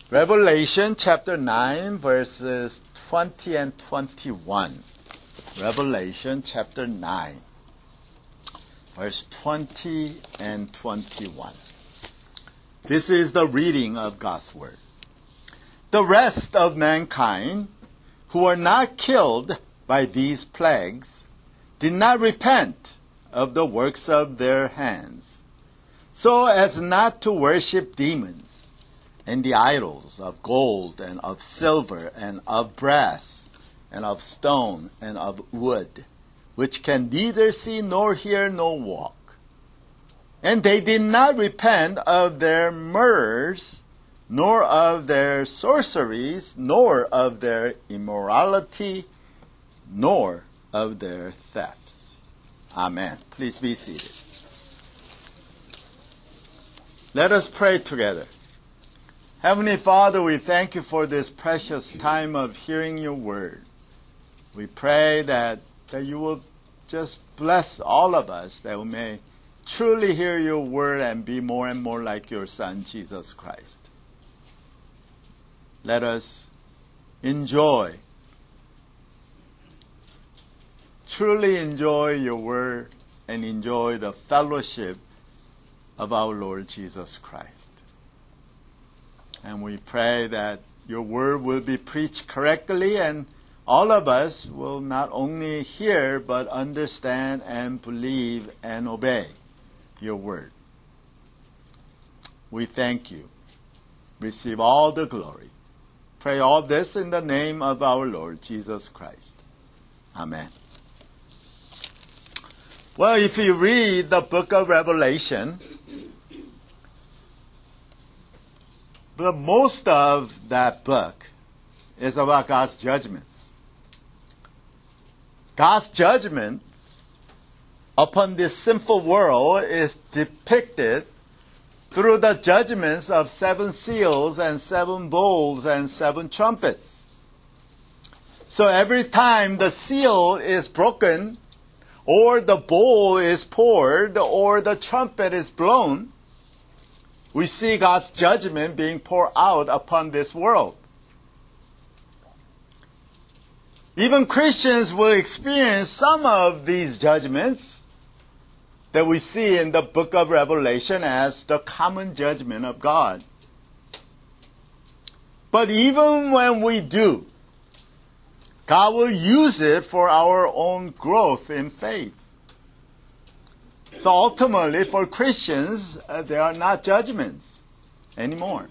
Revelation chapter 9, verses 20 and 21. Revelation chapter 9, verse 20 and 21. This is the reading of God's word. The rest of mankind who were not killed by these plagues did not repent of the works of their hands, so as not to worship demons and the idols of gold and of silver and of brass and of stone and of wood, which can neither see nor hear nor walk. And they did not repent of their murders, nor of their sorceries, nor of their immorality, nor of their thefts. Amen. Please be seated. Let us pray together. Heavenly Father, we thank you for this precious time of hearing your word. We pray that you will just bless all of us, that we may truly hear your word and be more and more like your Son, Jesus Christ. Let us truly enjoy your word and enjoy the fellowship of our Lord Jesus Christ. And we pray that your word will be preached correctly and all of us will not only hear but understand and believe and obey your word. We thank you. Receive all the glory. Pray all this in the name of our Lord Jesus Christ. Amen. Well, if you read the book of Revelation, but most of that book is about God's judgments. God's judgment upon this sinful world is depicted through the judgments of 7 seals and 7 bowls and 7 trumpets. So every time the seal is broken, or the bowl is poured, or the trumpet is blown, we see God's judgment being poured out upon this world. Even Christians will experience some of these judgments that we see in the book of Revelation as the common judgment of God. But even when we do, God will use it for our own growth in faith. So ultimately, for Christians, there are not judgments anymore.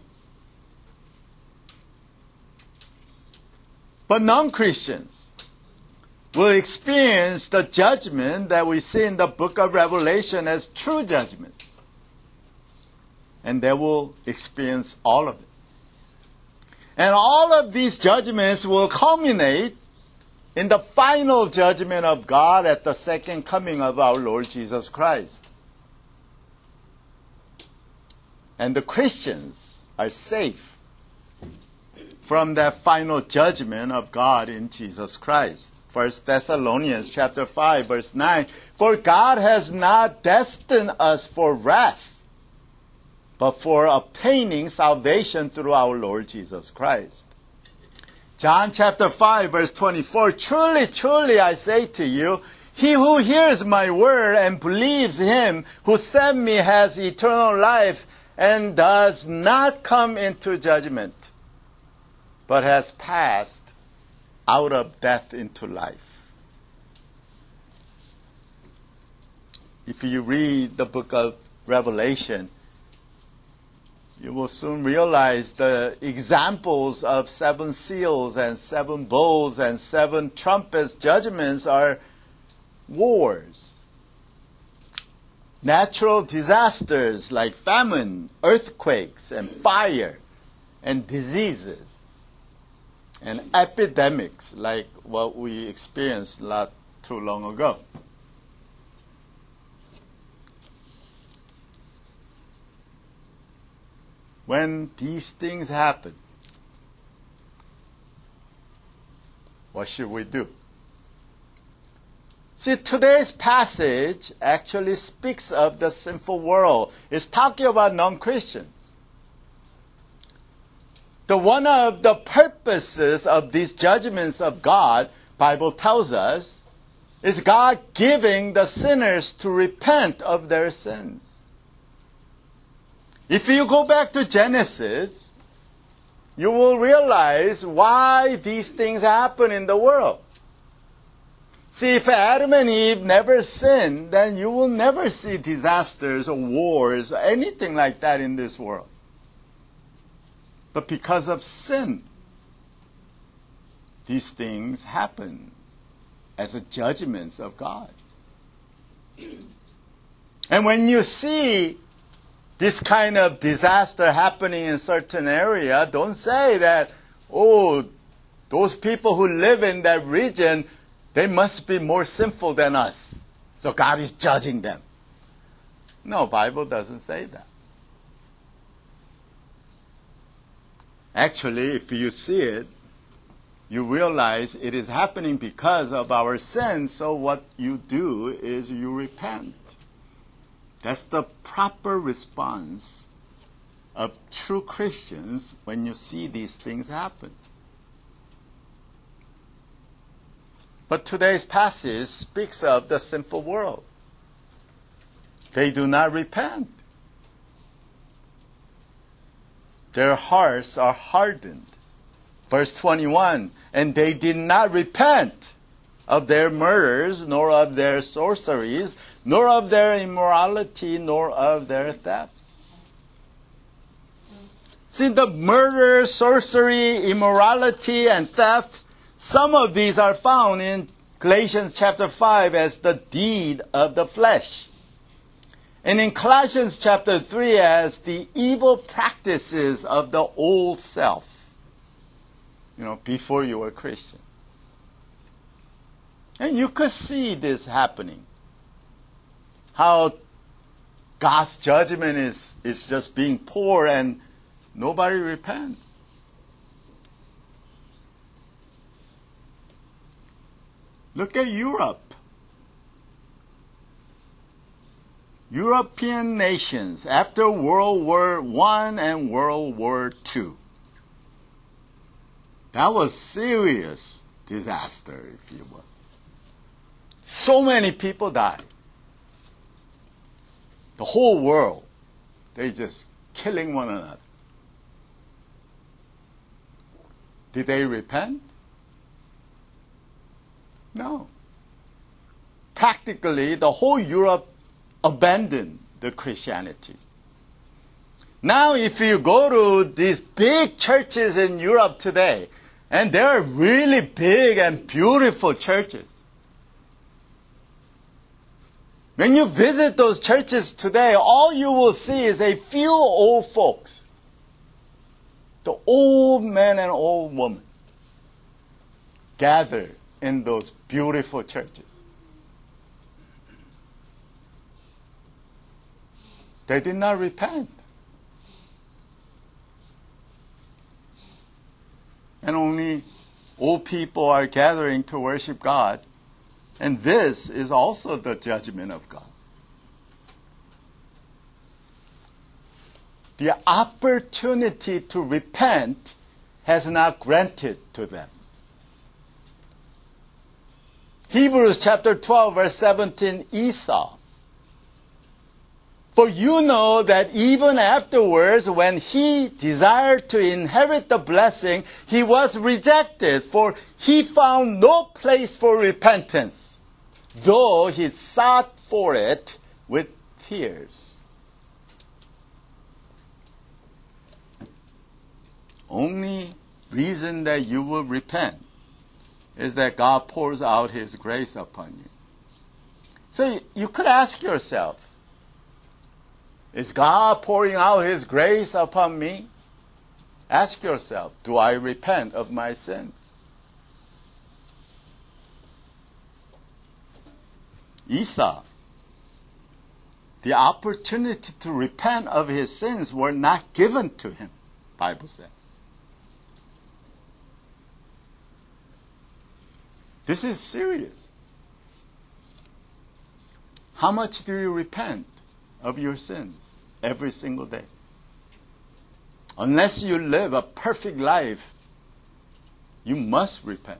But non-Christians will experience the judgment that we see in the book of Revelation as true judgments. And they will experience all of it. And all of these judgments will culminate in the final judgment of God at the second coming of our Lord Jesus Christ. And the Christians are safe from that final judgment of God in Jesus Christ. 1 Thessalonians chapter 5, verse 9, for God has not destined us for wrath, but for obtaining salvation through our Lord Jesus Christ. John chapter 5, verse 24, truly, truly, I say to you, he who hears my word and believes him who sent me has eternal life and does not come into judgment, but has passed out of death into life. If you read the book of Revelation, you will soon realize the examples of 7 seals and 7 bowls and 7 trumpets judgments are wars, natural disasters like famine, earthquakes, and fire, and diseases, and epidemics like what we experienced not too long ago. When these things happen, what should we do? See, today's passage actually speaks of the sinful world. It's talking about non-Christians. one of the purposes of these judgments of God, Bible tells us, is God giving the sinners to repent of their sins. If you go back to Genesis, you will realize why these things happen in the world. See, if Adam and Eve never sinned, then you will never see disasters or wars or anything like that in this world. But because of sin, these things happen as a judgments of God. And when you see this kind of disaster happening in a certain area, don't say that, oh, those people who live in that region, they must be more sinful than us, so God is judging them. No, Bible doesn't say that. Actually, if you see it, you realize it is happening because of our sins, so what you do is you repent. That's the proper response of true Christians when you see these things happen. But today's passage speaks of the sinful world. They do not repent. Their hearts are hardened. Verse 21, and they did not repent of their murders, nor of their sorceries, nor of their immorality, nor of their thefts. See, the murder, sorcery, immorality, and theft, some of these are found in Galatians chapter 5 as the deed of the flesh. And in Colossians chapter 3 as the evil practices of the old self. Before you were a Christian. And you could see this happening. How God's judgment is just being poured and nobody repents. Look at Europe. European nations after World War I and World War II. That was serious disaster, if you will. So many people died. The whole world, they just killing one another. Did they repent? No. Practically, the whole Europe abandoned the Christianity. Now, if you go to these big churches in Europe today, and they are really big and beautiful churches. When you visit those churches today, all you will see is a few old folks. The old men and old women gather in those beautiful churches. They did not repent. And only old people are gathering to worship God. And this is also the judgment of God. The opportunity to repent has not granted to them. Hebrews chapter 12, verse 17, Esau. For you know that even afterwards, when he desired to inherit the blessing, he was rejected, for he found no place for repentance, though he sought for it with tears. Only reason that you will repent is that God pours out His grace upon you. So you could ask yourself, is God pouring out His grace upon me? Ask yourself, do I repent of my sins? Esau, the opportunity to repent of his sins were not given to him, Bible says. This is serious. How much do you repent of your sins every single day? Unless you live a perfect life, you must repent.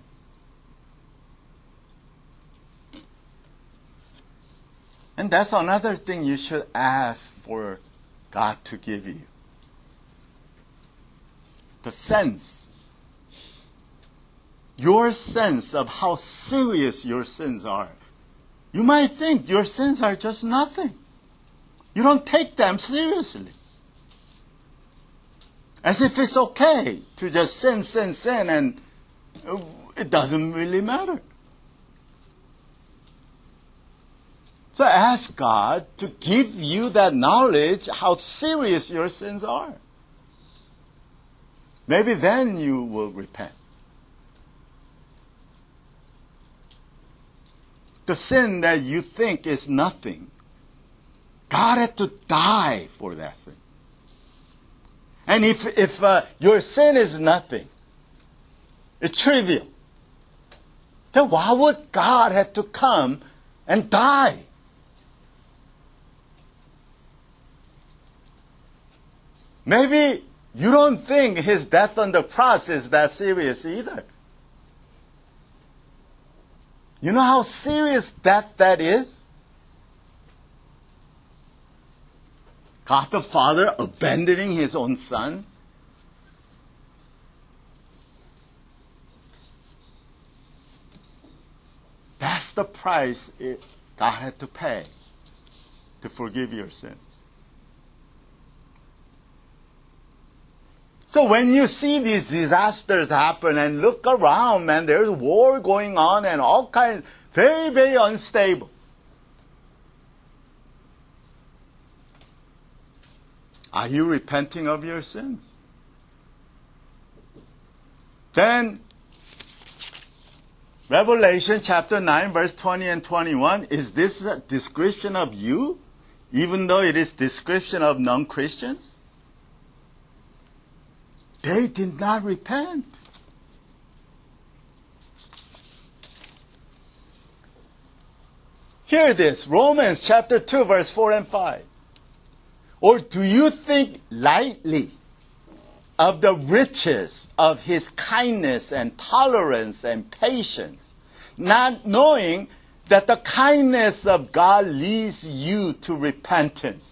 And that's another thing you should ask for God to give you. The sense. Your sense of how serious your sins are. You might think your sins are just nothing. You don't take them seriously. As if it's okay to just sin, and it doesn't really matter. So ask God to give you that knowledge how serious your sins are. Maybe then you will repent. The sin that you think is nothing, God had to die for that sin. And if your sin is nothing, it's trivial, then why would God have to come and die? Maybe you don't think his death on the cross is that serious either. You know how serious death that is? God the Father abandoning his own Son? That's the price God had to pay to forgive your sins. So when you see these disasters happen and look around, man, there's war going on and all kinds, very, very unstable. Are you repenting of your sins? Then, Revelation chapter 9, verse 20 and 21, is this a description of you, even though it is description of non-Christians? They did not repent. Hear this, Romans chapter 2, verse 4 and 5. Or do you think lightly of the riches of his kindness and tolerance and patience, not knowing that the kindness of God leads you to repentance?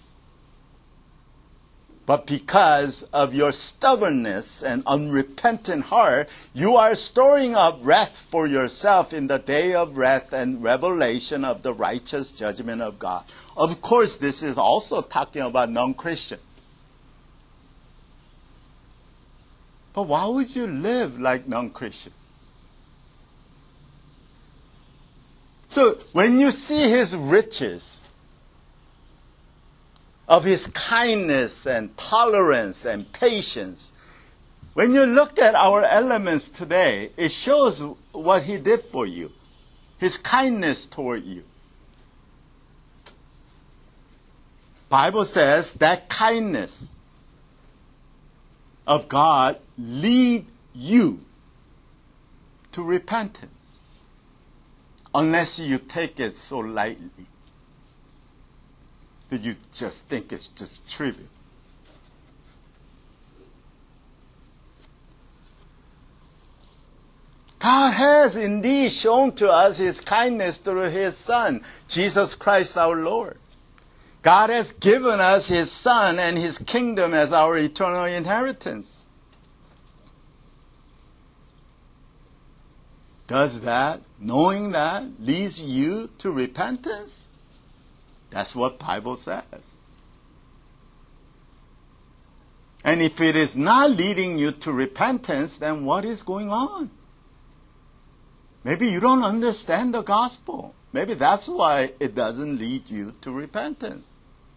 But because of your stubbornness and unrepentant heart, you are storing up wrath for yourself in the day of wrath and revelation of the righteous judgment of God. Of course, this is also talking about non-Christians. But why would you live like non-Christian? So when you see his riches, of his kindness and tolerance and patience, when you look at our elements today, it shows what he did for you, his kindness toward you. Bible says that kindness of God lead you to repentance, unless you take it so lightly that you just think it's just trivial. God has indeed shown to us his kindness through his Son, Jesus Christ our Lord. God has given us his Son and his kingdom as our eternal inheritance. Does that, knowing that, leads you to repentance? That's what the Bible says. And if it is not leading you to repentance, then what is going on? Maybe you don't understand the gospel. Maybe that's why it doesn't lead you to repentance.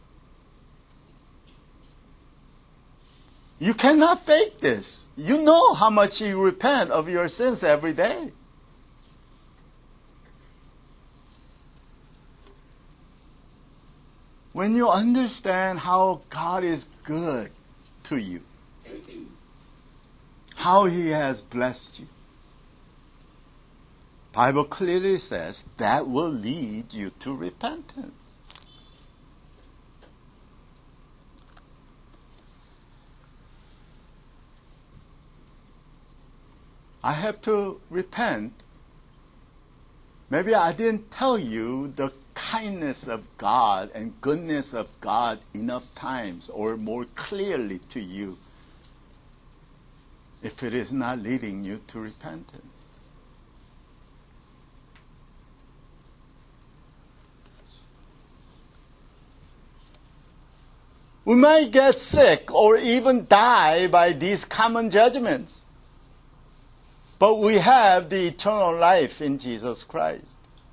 You cannot fake this. You know how much you repent of your sins every day. When you understand how God is good to you, how he has blessed you, Bible clearly says that will lead you to repentance. I have to repent. Maybe I didn't tell you the kindness of God and goodness of God enough times or more clearly to you if it is not leading you to repentance. We might get sick or even die by these common judgments. But we have the eternal life in Jesus Christ.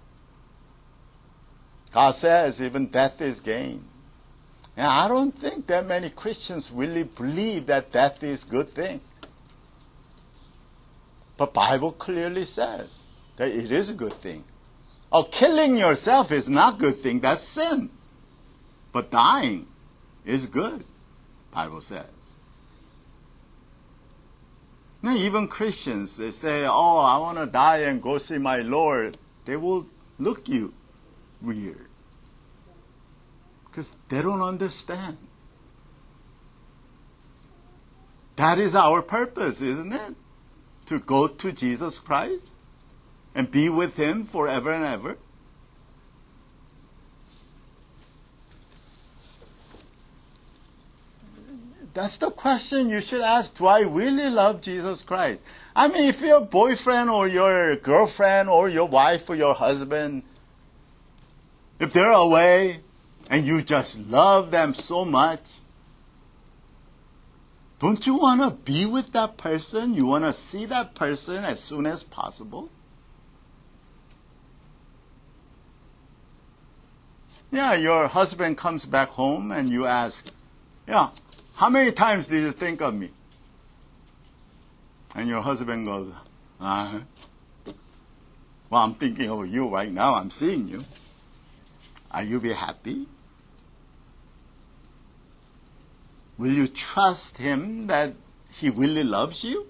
God says even death is gain. And I don't think that many Christians really believe that death is a good thing. But Bible clearly says that it is a good thing. Oh, killing yourself is not a good thing. That's sin. But dying is good, Bible says. Now, even Christians, they say, oh, I want to die and go see my Lord. They will look at you weird. Because they don't understand. That is our purpose, isn't it? To go to Jesus Christ and be with Him forever and ever. That's the question you should ask. Do I really love Jesus Christ? I mean, if your boyfriend or your girlfriend or your wife or your husband, if they're away and you just love them so much, don't you want to be with that person? You want to see that person as soon as possible? Yeah, your husband comes back home and you ask, yeah, how many times did you think of me? And your husband goes, well, I'm thinking of you right now. I'm seeing you. Are you be happy? Will you trust him that he really loves you?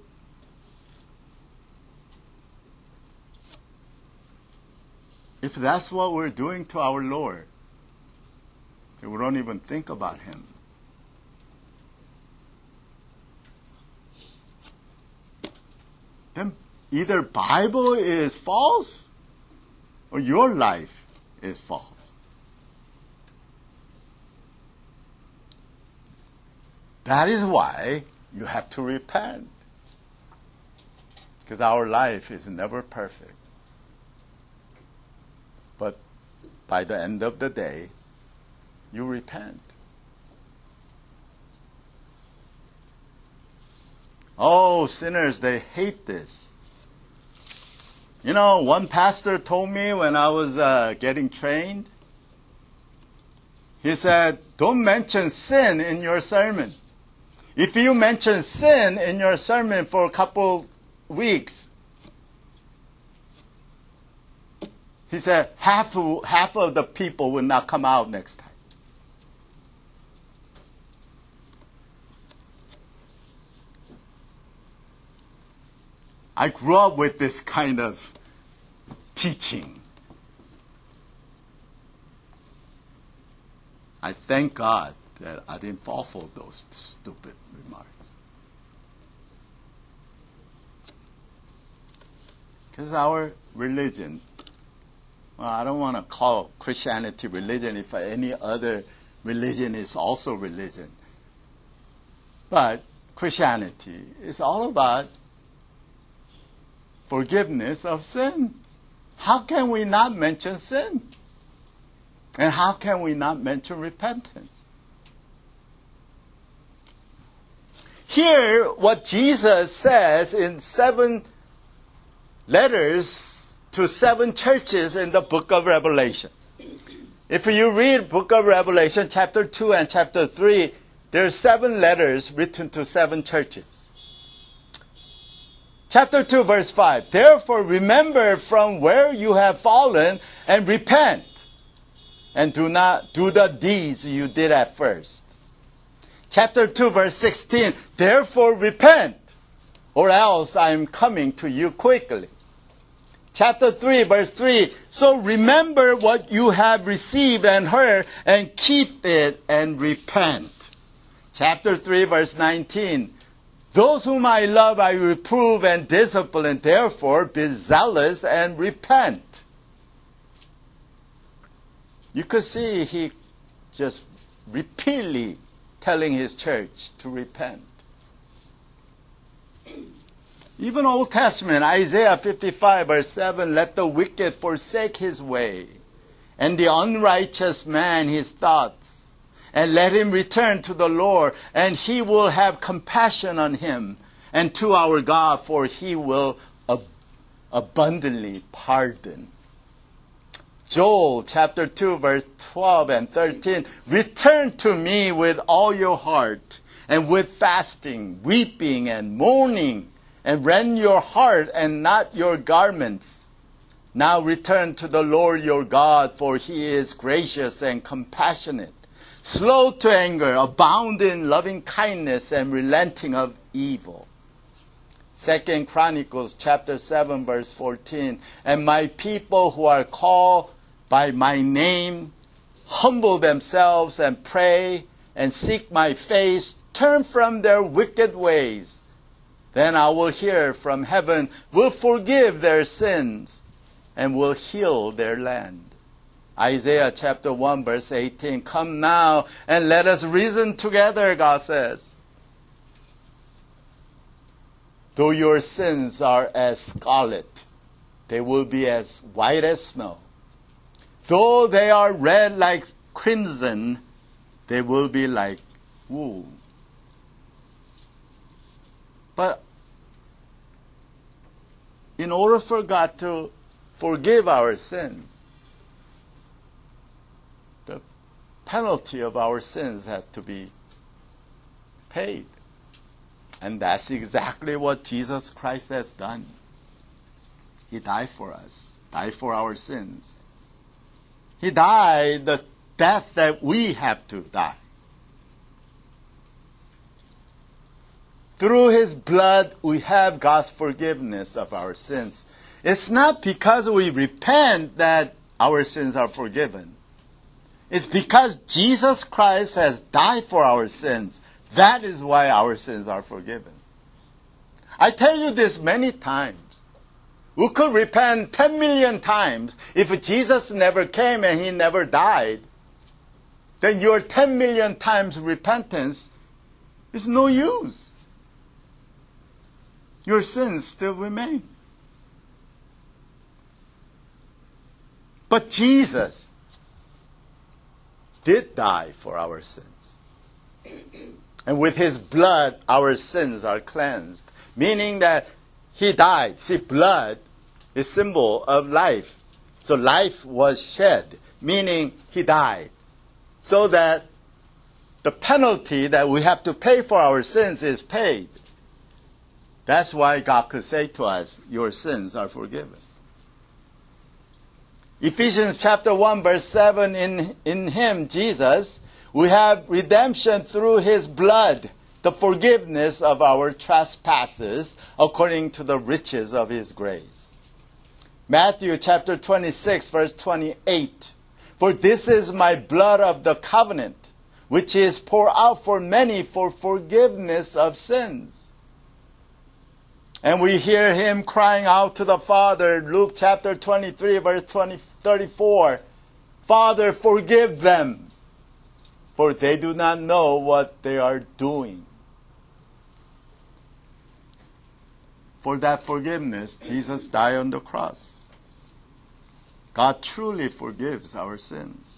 If that's what we're doing to our Lord, then we don't even think about him. Then either Bible is false or your life is false. That is why you have to repent. Because our life is never perfect. But by the end of the day, you repent. Oh, sinners, they hate this. You know, one pastor told me when I was getting trained, he said, don't mention sin in your sermon. If you mention sin in your sermon for a couple weeks, he said, half of the people will not come out next time. I grew up with this kind of teaching. I thank God that I didn't fall for those stupid remarks. Because our religion, well, I don't want to call Christianity religion if any other religion is also religion. But Christianity is all about forgiveness of sin. How can we not mention sin? And how can we not mention repentance? Here, what Jesus says in 7 letters to 7 churches in the book of Revelation. If you read book of Revelation, chapter 2 and chapter 3, there are 7 letters written to 7 churches. Chapter 2, verse 5. Therefore, remember from where you have fallen and repent, and do not do the deeds you did at first. Chapter 2, verse 16. Therefore, repent, or else I am coming to you quickly. Chapter 3, verse 3. So remember what you have received and heard, and keep it and repent. Chapter 3, verse 19. Those whom I love I reprove and discipline, therefore be zealous and repent. You could see he just repeatedly telling his church to repent. Even Old Testament, Isaiah 55 verse 7, let the wicked forsake his way, and the unrighteous man his thoughts, and let him return to the Lord, and he will have compassion on him, and to our God, for he will abundantly pardon. Joel chapter 2 verse 12 and 13, return to me with all your heart, and with fasting, weeping, and mourning, and rend your heart and not your garments. Now return to the Lord your God, for he is gracious and compassionate, slow to anger, abound in loving kindness, and relenting of evil. 2 Chronicles chapter 7 verse 14, and my people who are called by my name humble themselves and pray and seek my face, turn from their wicked ways. Then I will hear from heaven, will forgive their sins, and will heal their land. Isaiah chapter 1 verse 18, come now and let us reason together, God says. Though your sins are as scarlet, they will be as white as snow. Though they are red like crimson, they will be like wool. But in order for God to forgive our sins, the penalty of our sins had to be paid. And that's exactly what Jesus Christ has done. He died for us, died for our sins. He died the death that we have to die. Through his blood, we have God's forgiveness of our sins. It's not because we repent that our sins are forgiven. It's because Jesus Christ has died for our sins. That is why our sins are forgiven. I tell you this many times. We could repent 10 million times. If Jesus never came and he never died, then your 10 million times repentance is no use. Your sins still remain. But Jesus did die for our sins. And with his blood, our sins are cleansed. Meaning that he died. See, blood is symbol of life. So life was shed, meaning he died. So that the penalty that we have to pay for our sins is paid. That's why God could say to us, your sins are forgiven. Ephesians chapter 1 verse 7, in him, Jesus, we have redemption through his blood, the forgiveness of our trespasses, according to the riches of his grace. Matthew chapter 26 verse 28, for this is my blood of the covenant, which is poured out for many for forgiveness of sins. And we hear him crying out to the Father, Luke chapter 23, verse 34, Father, forgive them, for they do not know what they are doing. For that forgiveness, Jesus died on the cross. God truly forgives our sins.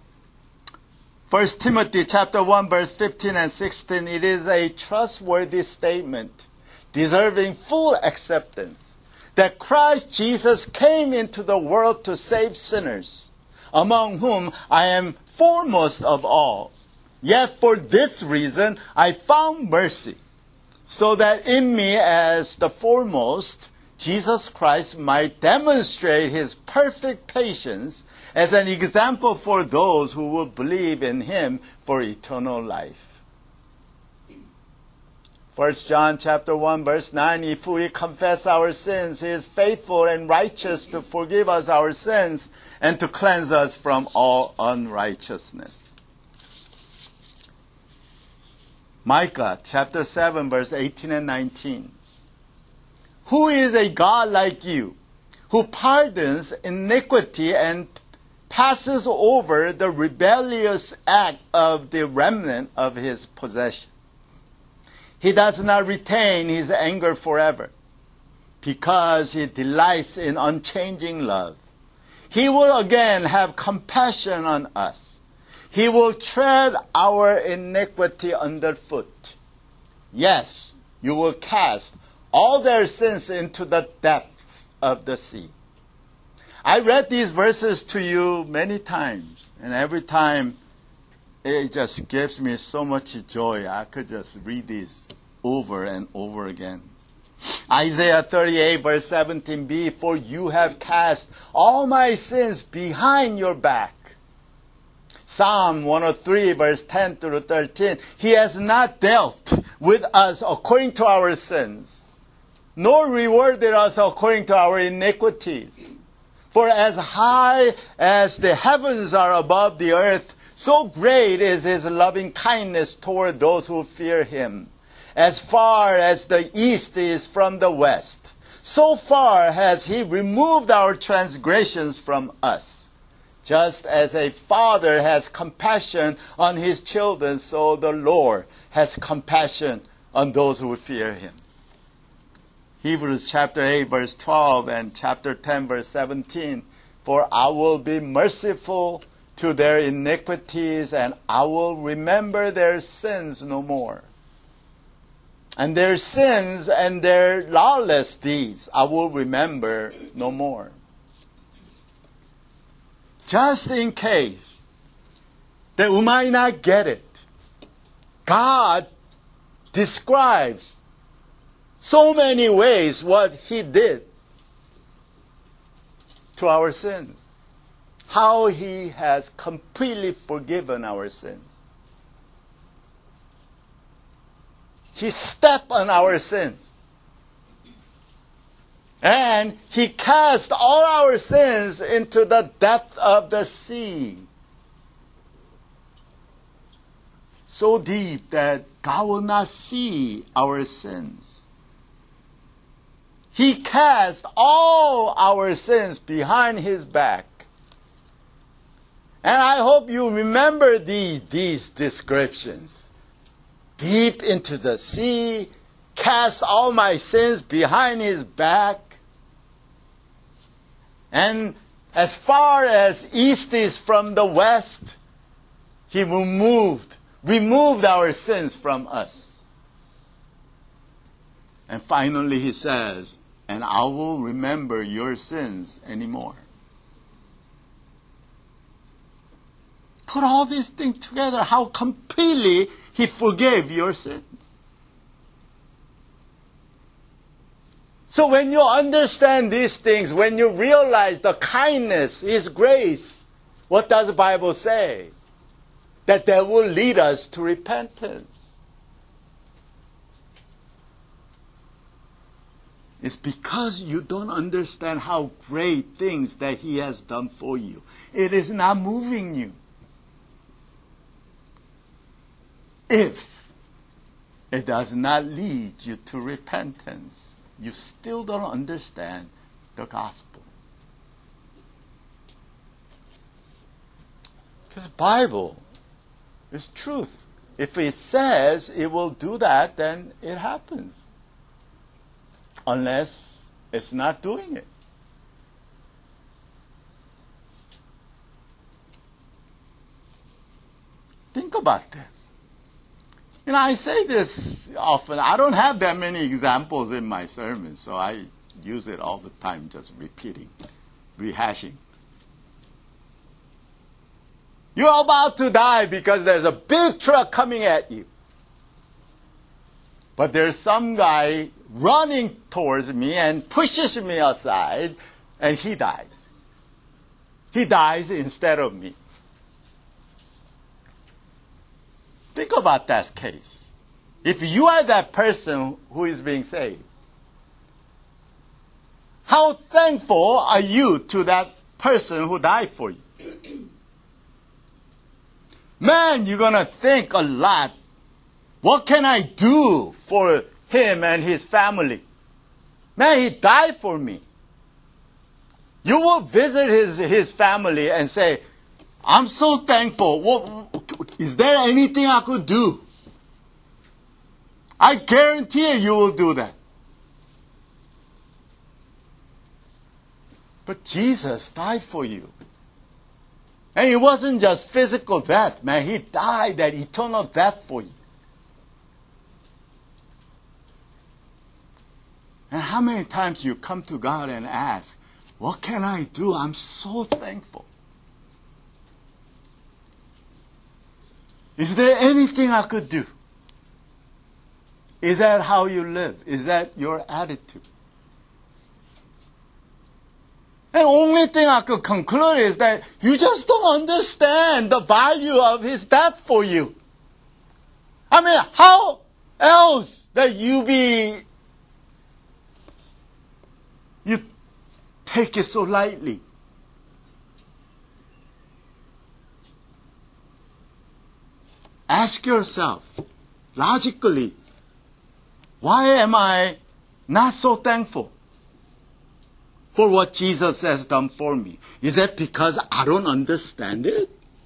1 Timothy chapter 1, verse 15 and 16, it is a trustworthy statement, deserving full acceptance, that Christ Jesus came into the world to save sinners, among whom I am foremost of all. Yet for this reason I found mercy, so that in me as the foremost, Jesus Christ might demonstrate his perfect patience as an example for those who will believe in him for eternal life. 1 John chapter 1 verse 9, if we confess our sins, he is faithful and righteous to forgive us our sins and to cleanse us from all unrighteousness. Micah chapter 7, verse 18 and 19. Who is a God like you, who pardons iniquity and passes over the rebellious act of the remnant of his possession? He does not retain his anger forever, because he delights in unchanging love. He will again have compassion on us. He will tread our iniquity underfoot. Yes, you will cast all their sins into the depths of the sea. I read these verses to you many times, and every time it just gives me so much joy. I could just read these over and over again. Isaiah 38 verse 17b, for you have cast all my sins behind your back. Psalm 103 verse 10 through 13, he has not dealt with us according to our sins, nor rewarded us according to our iniquities. For as high as the heavens are above the earth, so great is his loving kindness toward those who fear him. As far as the east is from the west, so far has he removed our transgressions from us. Just as a father has compassion on his children, so the Lord has compassion on those who fear him. Hebrews chapter 8 verse 12 and chapter 10 verse 17. For I will be merciful to their iniquities, and I will remember their sins no more. And their sins and their lawless deeds I will remember no more. Just in case that we might not get it, God describes so many ways what he did to our sins. How he has completely forgiven our sins. He stepped on our sins. And he cast all our sins into the depth of the sea. So deep that God will not see our sins. He cast all our sins behind his back. And I hope you remember these descriptions. Deep into the sea, cast all my sins behind his back. And as far as east is from the west, he removed our sins from us. And finally he says, and I will remember your sins anymore. Put all these things together, how completely he forgave your sins. So when you understand these things, when you realize the kindness, his grace, what does the Bible say? That will lead us to repentance. It's because you don't understand how great things that he has done for you. It is not moving you. If it does not lead you to repentance, you still don't understand the gospel. Because the Bible is truth. If it says it will do that, then it happens. Unless it's not doing it. Think about this. I say this often. I don't have that many examples in my sermon, so I use it all the time, just repeating, rehashing. You're about to die because there's a big truck coming at you. But there's some guy running towards me and pushes me aside, and he dies. He dies instead of me. Think about that case. If you are that person who is being saved, how thankful are you to that person who died for you? Man, you're going to think a lot What can I do for him and his family? Man, he died for me. You will visit his family and say, I'm so thankful. Is there anything I could do? I guarantee you will do that. But Jesus died for you. And it wasn't just physical death, man. He died that eternal death for you. And how many times you come to God and ask, what can I do? I'm so thankful. Is there anything I could do? Is that how you live? Is that your attitude? And the only thing I could conclude is that you just don't understand the value of his death for you. I mean, how else that you take it so lightly? Ask yourself, logically, why am I not so thankful for what Jesus has done for me? Is it because I don't understand it?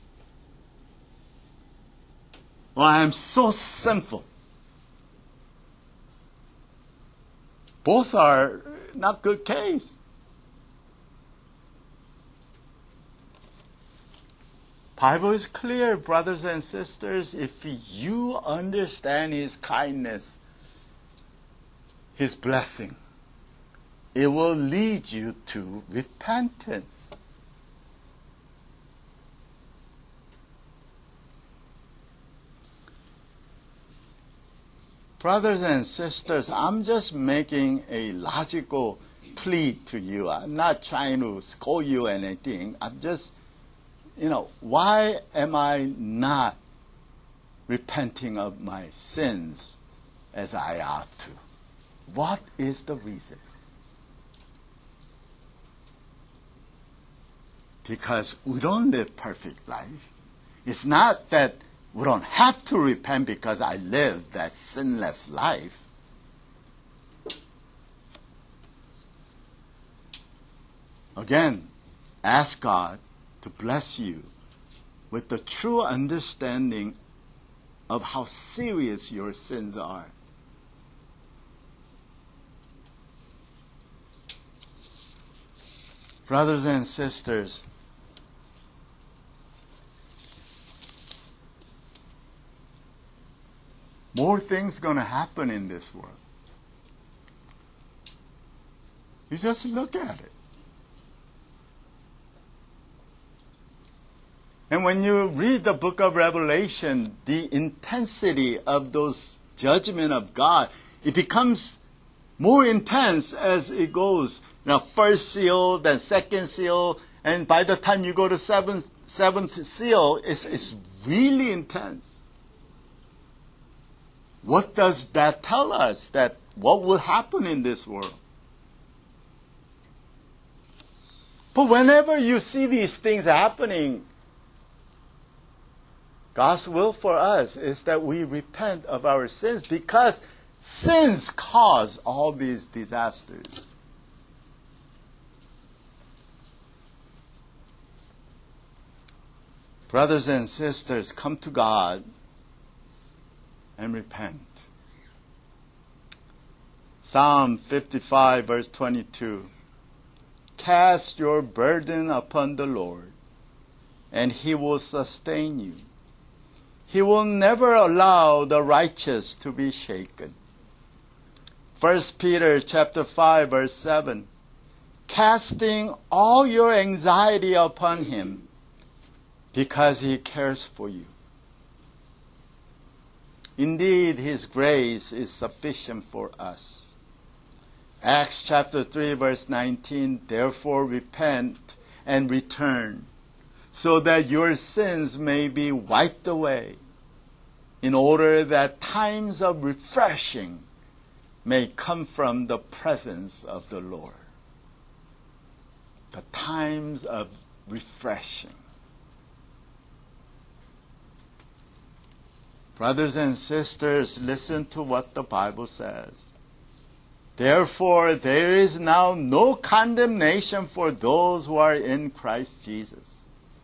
Or I am so sinful? Both are not good case. Bible is clear, brothers and sisters. If you understand his kindness, his blessing, it will lead you to repentance. Brothers and sisters, I'm just making a logical plea to you. I'm not trying to scold you or anything. I'm just, why am I not repenting of my sins as I ought to? What is the reason? Because we don't live perfect life. It's not that we don't have to repent because I live that sinless life. Again, ask God to bless you with the true understanding of how serious your sins are. Brothers and sisters, more things going to happen in this world. You just look at it. And when you read the book of Revelation, the intensity of those judgment of God, it becomes more intense as it goes. First seal, then second seal, and by the time you go to seventh seal, it's really intense. What does that tell us? That what will happen in this world? But whenever you see these things happening, God's will for us is that we repent of our sins because sins cause all these disasters. Brothers and sisters, come to God and repent. Psalm 55 verse 22. Cast your burden upon the Lord, and he will sustain you. He will never allow the righteous to be shaken. 1 Peter chapter 5 verse 7. Casting all your anxiety upon him, because he cares for you. Indeed, his grace is sufficient for us. Acts chapter 3 verse 19, therefore repent and return, so that your sins may be wiped away, in order that times of refreshing may come from the presence of the Lord. The times of refreshing. Brothers and sisters, listen to what the Bible says. Therefore, there is now no condemnation for those who are in Christ Jesus.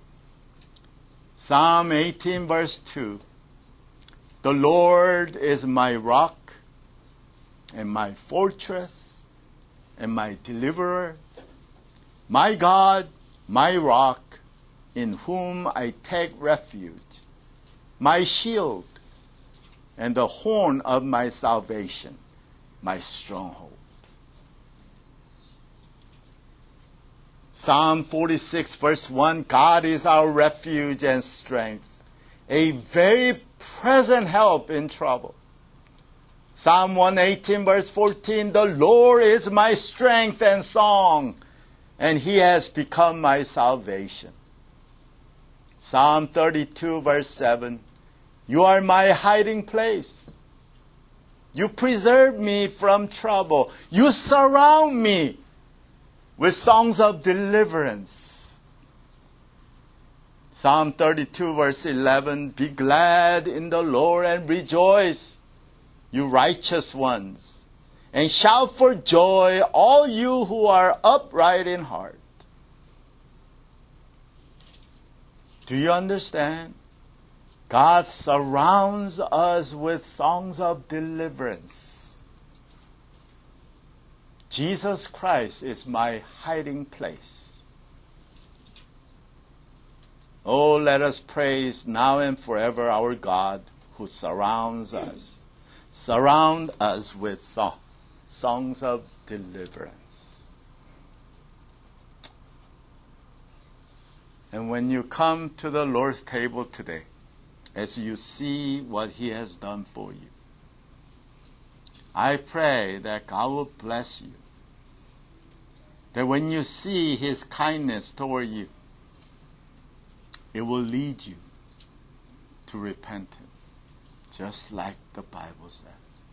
Psalm 18 verse 2. The Lord is my rock and my fortress and my deliverer, my God, my rock, in whom I take refuge, my shield and the horn of my salvation, my stronghold. Psalm 46 verse 1, God is our refuge and strength, a very present help in trouble. Psalm 118 verse 14, the Lord is my strength and song, and he has become my salvation. Psalm 32 verse 7, you are my hiding place. You preserve me from trouble. You surround me with songs of deliverance. Psalm 32 verse 11, be glad in the Lord and rejoice, you righteous ones, and shout for joy, all you who are upright in heart. Do you understand? God surrounds us with songs of deliverance. Jesus Christ is my hiding place. Oh, let us praise now and forever our God who surrounds us. Surround us with songs of deliverance. And when you come to the Lord's table today, as you see what he has done for you, I pray that God will bless you. That when you see his kindness toward you, it will lead you to repentance, just like the Bible says.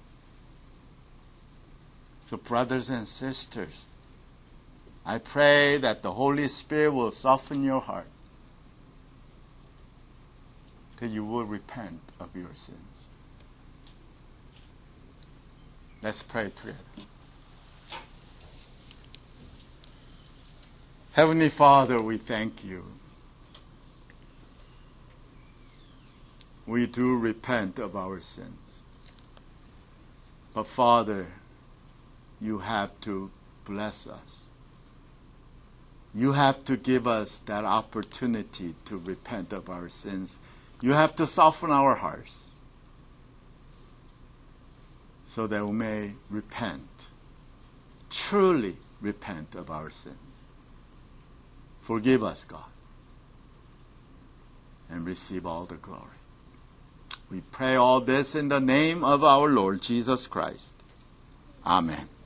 So brothers and sisters, I pray that the Holy Spirit will soften your heart, that you will repent of your sins. Let's pray together. Heavenly Father, we thank you. We do repent of our sins. But Father, you have to bless us. You have to give us that opportunity to repent of our sins. You have to soften our hearts so that we may repent, truly repent of our sins. Forgive us, God, and receive all the glory. We pray all this in the name of our Lord Jesus Christ. Amen.